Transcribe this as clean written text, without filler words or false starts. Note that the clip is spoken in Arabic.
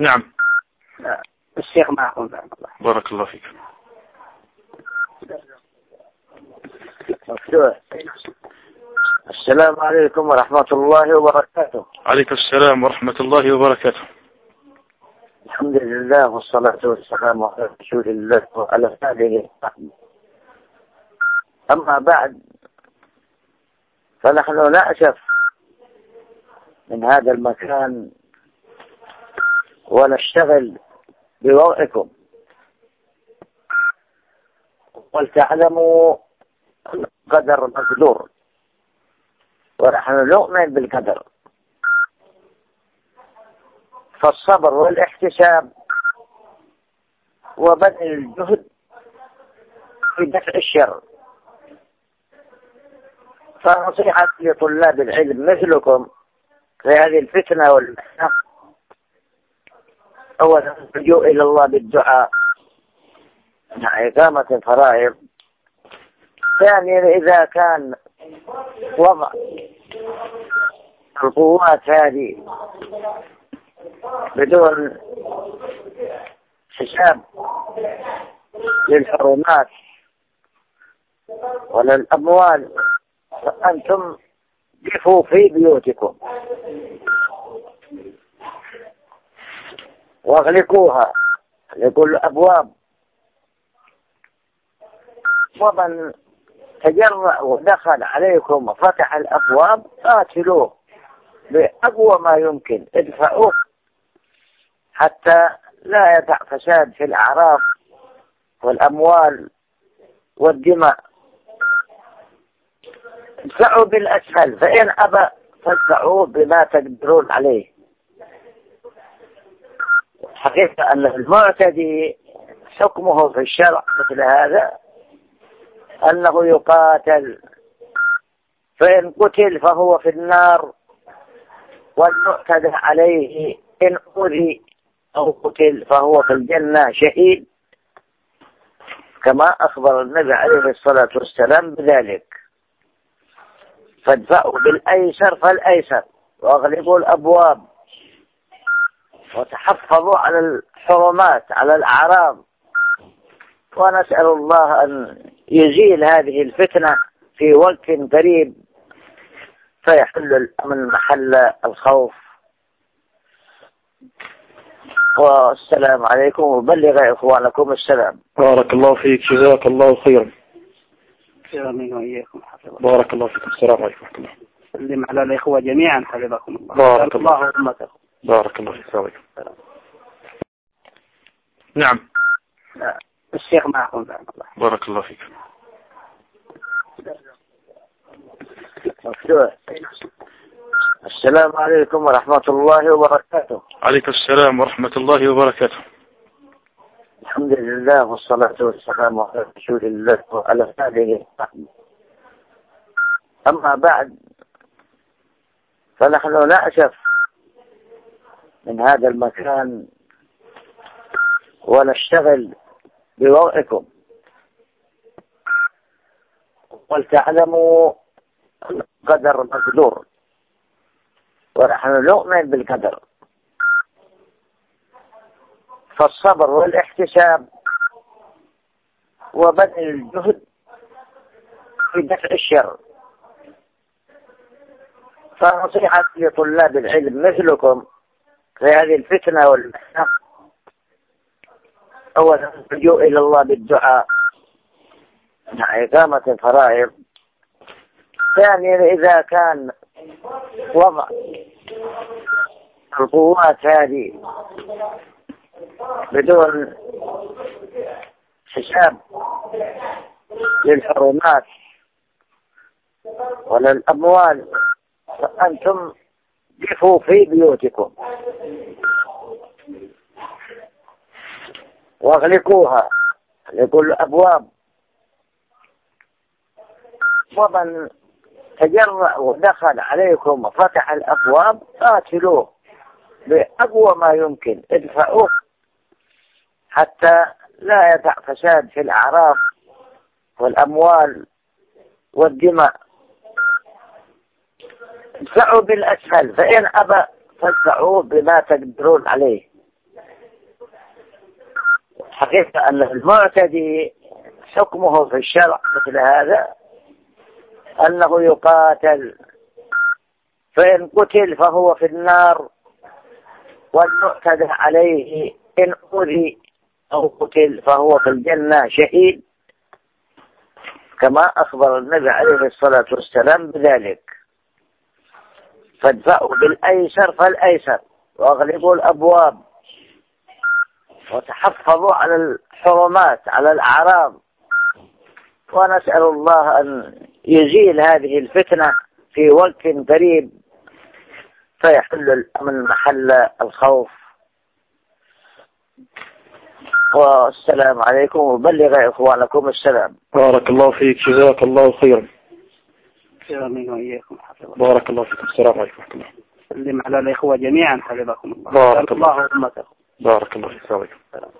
نعم. الشيخ معكم. بارك الله فيك. السلام عليكم ورحمة الله وبركاته. عليك السلام ورحمة الله وبركاته. الحمد لله والصلاة والسلام على رسول الله وعلى آله وصحبه. أما بعد، فنحن نأسف من هذا المكان ونشتغل بوضعكم، ولتعلموا القدر مقدور، ونحن نؤمن بالقدر. فالصبر والاحتساب وبذل الجهد في دفع الشر. فنصيحة لطلاب العلم مثلكم في هذه الفتنة والمحنة: أولا اللجوء إلى الله بالدعاء مع إقامة الفرائض. ثانيا، إذا كان وضع القوات هذه بدون حساب للحرمات ولا الأموال، فأنتم قفوا في بيوتكم واغلقوها لكل الأبواب. ومن تجرأ ودخل عليكم وفتح الأبواب قاتلوه بأقوى ما يمكن، ادفعوه حتى لا يقع فساد في الأعراض والأموال والدماء. ادفعوا بالأسهل، فإن أبى فادفعوه بما تقدرون عليه. حقيقة أن المعتدي حكمه في الشرع مثل هذا أنه يقاتل، فإن قتل فهو في النار، والمعتدى عليه إن أذي أو قتل فهو في الجنة شهيد، كما أخبر النبي عليه الصلاة والسلام بذلك. فادفعوا بالأيسر فالأيسر، واغلقوا الأبواب، وتحفظوا على الحرمات على الأعراض. ونسأل الله أن يزيل هذه الفتنة في وقت قريب، فيحل الأمن محل الخوف. والسلام عليكم، وبلغ إخوانكم السلام. بارك الله فيك، جزاك الله خيرا. آمين وإياكم. بارك الله فيكم. السلام عليكم ورحمة الله. سلم على الإخوة جميعا حفظكم الله. بارك الله أمتكم. بارك الله فيك. السلام عليكم. نعم. الشيخ معكم. بارك الله فيك. السلام عليكم ورحمة الله وبركاته. عليك السلام ورحمة الله وبركاته. الحمد لله والصلاة والسلام على رسول الله وعلى آله وصحبه. أما بعد، فنحن نأسف من هذا المكان ونشتغل بوضعكم، ولتعلموا القدر مقدور، ونحن نؤمن بالقدر. فالصبر والاحتساب وبذل الجهد في دفع الشر. فنصيحة لطلاب العلم مثلكم في هذه الفتنة والمحنة: أولا اللجوء إلى الله بالدعاء مع إقامة الفرائض. ثانيا، إذا كان وضع القوات هذه بدون حساب للحرمات ولا الأموال، فأنتم قفوا في بيوتكم واغلقوها لكل الأبواب. ومن تجرأ ودخل عليكم وفتح الأبواب قاتلوه بأقوى ما يمكن، ادفعوه حتى لا يقع فساد في الأعراض والأموال والدماء. ادفعوا بالأسهل، فإن أبى فادفعوه بما تقدرون عليه. الحقيقة أن المعتدي حكمه في الشرع مثل هذا أنه يقاتل، فإن قتل فهو في النار، والمعتدى عليه إن أذي أو قتل فهو في الجنة شهيد، كما أخبر النبي عليه الصلاة والسلام بذلك. فادفعوا بالأيسر فالأيسر، وأغلقوا الأبواب، وتحفظوا على الحرمات، على الأعراض، ونسأل الله أن يزيل هذه الفتنة في وقت قريب فيحل الأمن محل الخوف. والسلام عليكم، وبلغ إخوانكم السلام. بارك الله فيك، جزاك الله خيرا. آمين وإياكم. بارك الله فيكم. السلام عليكم ورحمة الله. سلم على الإخوة جميعا حفظكم الله. بارك الله. أمتكم. بارك الله فيك.